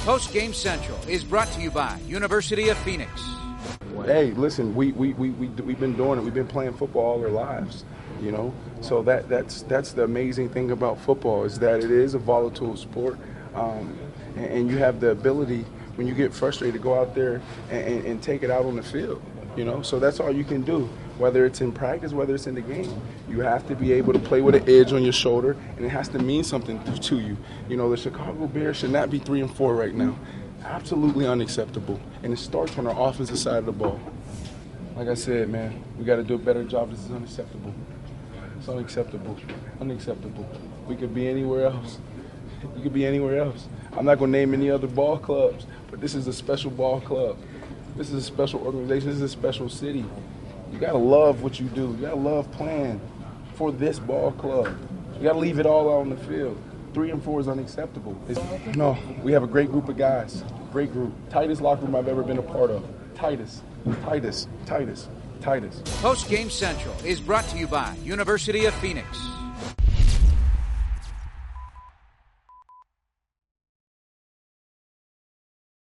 Post Game Central is brought to you by University of Phoenix. Hey, listen, we've been doing it. We've been playing football all our lives, you know. So that's the amazing thing about football is that it is a volatile sport, and you have the ability when you get frustrated to go out there and take it out on the field, you know. So that's all you can do, whether it's in practice, whether it's in the game. You have to be able to play with an edge on your shoulder, and it has to mean something to you. You know, the Chicago Bears should not be 3-4 right now. Absolutely unacceptable. And it starts on our offensive side of the ball. Like I said, man, we got to do a better job. This is unacceptable. It's unacceptable. Unacceptable. We could be anywhere else. You could be anywhere else. I'm not going to name any other ball clubs, but this is a special ball club. This is a special organization. This is a special city. You got to love what you do. You got to love playing for this ball club. You got to leave it all out on the field. 3-4 is unacceptable. No, we have a great group of guys. Great group. Tightest locker room I've ever been a part of. Tightest. Post Game Central is brought to you by University of Phoenix.